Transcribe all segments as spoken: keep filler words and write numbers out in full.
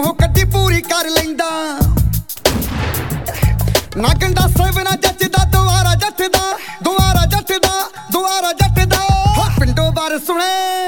ਮੂੰਹੋਂ ਕੱਢੀ ਪੂਰੀ ਕਰ ਲੈਂਦਾ ਨਾ ਕੰਡਾ ਸੇਵ ਨਾ ਜੱਚਦਾ ਦੁਆਰਾ ਜੱਟ ਦਾ ਦੁਆਰਾ ਜੱਟ ਦਾ ਦੁਆਰਾ ਜੱਟ ਦਾ ਹੋ ਪਿੰਡੋਂ ਬਾਰ ਸੁਣੇ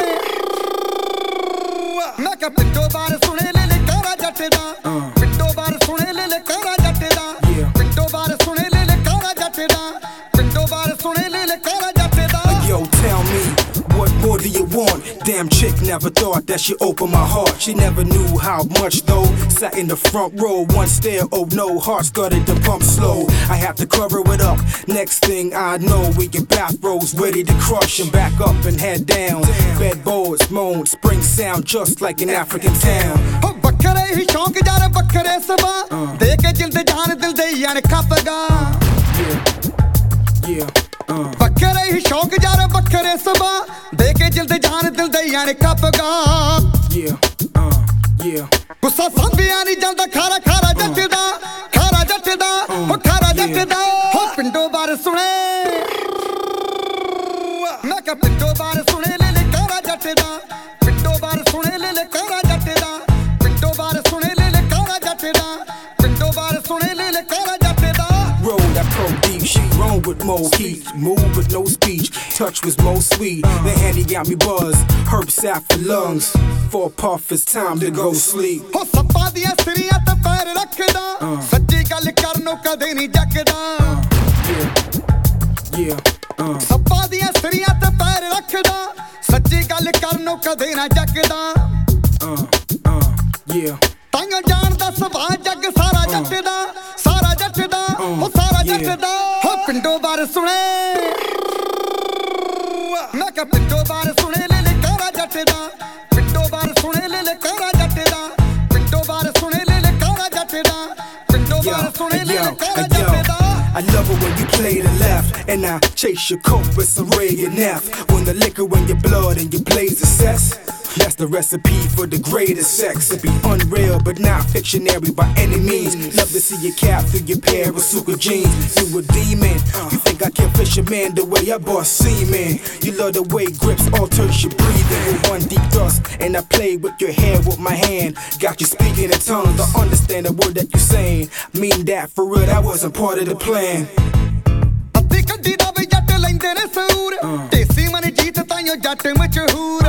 ਮੈਂ ਕਿਹਾ ਪਿੰਡੋਂ ਬਾਰ ਸੁਣੇ ਲੈ ਲੈ ਕਾਰਾ ਜੱਟ ਦਾ ਪਿੰਡੋਂ ਬਾਰ ਸੁਣੇ ਲੈ ਲੈ ਕਾਰਾ ਜੱਟ ਦਾ ਪਿੰਡੋਂ ਬਾਰ ਸੁਣੇ ਲੈ ਲੈ ਕਾਰਾ ਜੱਟ ਦਾ ਪਿੰਡੋਂ ਬਾਰ ਸੁਣੇ ਲੈ ਲੈ ਕਾਰਾ ਜੱਟ ਦਾ Yo, tell me, what more do you want? Damn chick never thought that she opened my heart. She never knew how much though. Sat in the front row, one stare, oh no, heart started to pump slow. I have to cover it up. Next thing I know, we get bathrobes ready to crush and back up and head down. Bedboards moan, spring sound just like an African town. Oh, ਬੱਕਰੇ ਹੀ ਸ਼ੌਂਕ ਯਾਰ ਬੱਕਰੇ ਸਵਾ ਦੇ ਕੇ ਜਿਲਦ ਜਾਨ ਦਿਲ ਦੇ ਯਾਰ ਖੱਪਗਾ Yeah, yeah. ਬੱਕਰੇ ਹੀ ਸ਼ੌਂਕ ਯਾਰ ਬੱਕਰੇ ਸਵਾ ਦੇ ਕੇ ਜਿਲਦ ਜਾਨ ਦਿਲ ਦੇ ਯਾਰ ਖੱਪਗਾ ਗੁੱਸਾ ਸੰਭਿਆ ਨਹੀਂ ਜਾਂਦਾ ਖਾਰਾ ਖਾਰਾ ਜੱਟ ਦਾ ਖਾਰਾ ਜੱਟ ਦਾ ਹੋ ਖਾਰਾ ਜੱਟ ਦਾ ਹੋ ਪਿੰਡੋਂ ਬਾਰ ਸੁਣੇ ਮੈਂ ਕਿਹਾ ਪਿੰਡੋਂ ਬਾਰ ਸੁਣੇ ਲੈ ਲੈ ਕਾਰਾ ਜੱਟ ਦਾ ਪਿੰਡੋਂ ਬਾਰ ਸੁਣੇ ਲੈ ਲੈ ਕਾਰਾ ਜੱਟ ਦਾ ਪਿੰਡੋਂ ਬਾਰ ਸੁਣੇ ਲੈ ਲੈ ਕਾਰਾ ਜੱਟ ਦਾ ਪਿੰਡੋਂ ਬਾਰ ਸੁਣੇ ਲੈ ਲੈ ਕਾਰਾ ਜੱਟ ਦਾ Roll that pro deep, she roam with more heat, move with no speech, touch was more sweet. The handy got me buzzed, herbs out for lungs. For a puff, it's time to go sleep. ਹੋ ਸੱਪਾਂ ਦੀਆਂ ਸਿਰੀਆਂ ਤੇ ਪੈਰ ਰੱਖਦਾ ਸੱਚੀ ਗੱਲ ਕਰਨੋਂ ਕਦੇ ਨਹੀਂ ਜੱਕਦਾ ਸੱਪਾਂ ਦੀਆਂ ਸਿਰੀਆਂ ਤੇ ਪੈਰ ਰੱਖਦਾ ਸੱਚੀ ਗੱਲ ਕਰਨੋਂ ਕਦੇ ਨਾ ਜੱਕਦਾ ਤਾਂਗਾ ਜਾਣਦਾ ਸੁਭਾਅ ਜੱਗ ਸਾਰਾ ਜੱਟ ਦਾ ਸਾਰਾ ਜੱਟ ਦਾ ਉਹ ਸਾਰਾ ਜੱਟ ਦਾ ਹੋ ਪਿੰਡੋਂ ਬਾਰ ਸੁਣੇ ਮੈਂ ਕਿਹਾ ਪਿੰਡੋਂ ਬਾਰ ਸੁਣੇ ਲੈ ਲੈ ਕਾਰਾ ਜੱਟ ਦਾ ਪਿੰਡੋਂ ਬਾਰ ਸੁਣੇ ਲੈ ਲੈ ਕਾਰਾ ਜੱਟ ਦਾ ਪਿੰਡੋਂ ਬਾਰ ਸੁਣੇ ਲੈ ਲੈ ਕਾਰਾ ਜੱਟ ਦਾ ਪਿੰਡੋਂ ਬਾਰ ਸੁਣੇ ਲੈ ਲੈ ਕਾਰਾ ਜੱਟ ਦਾ I love it when you play the left and I chase your coat with some Reagan F. When the liquor in your blood and you blaze the sex, that's the recipe for the greatest sex. It be unreal but not fictionary by any means. Love to see your cap through your pair of super jeans. You a demon, you think I can fish a man the way I boss semen. You love the way grips alters your breathing with one deep thrust. And I play with your hair with my hand. Got you speaking in tongues to understand the word that you saying. Mean that for real, that wasn't part of the plan. ਅੱਧੀ ਕੱਢੀ ਦਾ ਵੀ ਜੱਟ ਲੈਂਦੇ ਨੇ ਸੂਰ ਦੇਸੀ ਮਨ ਜੀਤ ਤਾਈਓ ਜੱਟ ਮਸ਼ਹੂਰ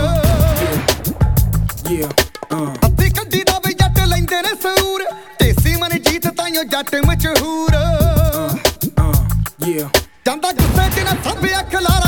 ਅੱਧੀ ਕੱਢੀ ਦਾ ਵੀ ਜੱਟ ਲੈਂਦੇ ਨੇ ਸੂਰ ਦੇਸੀ ਮਨ ਜੀਤ ਤਾਈਓ ਜੱਟ ਮਸ਼ਹੂਰ ਜਾਂਦਾ ਗੁੱਸੇ ਚ ਨਾ ਸਭ ਅੱਖ ਲਾਰਾ